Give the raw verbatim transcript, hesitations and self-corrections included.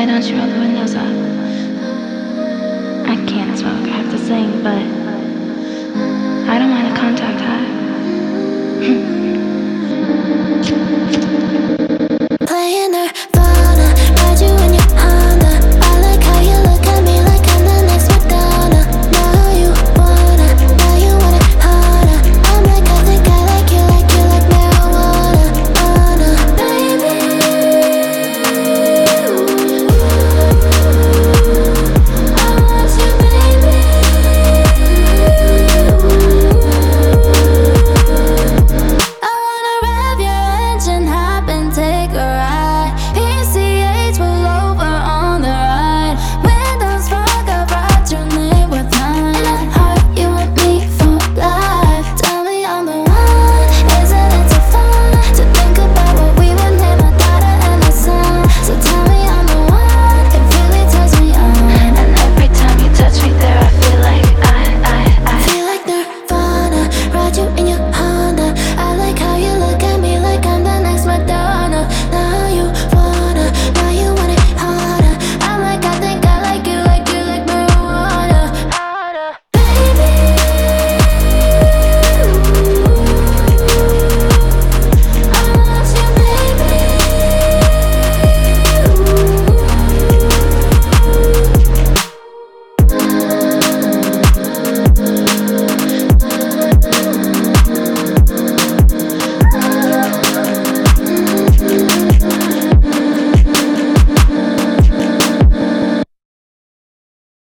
Why don't you roll the windows up? I can't smoke, I have to sing, but I don't mind a contact high.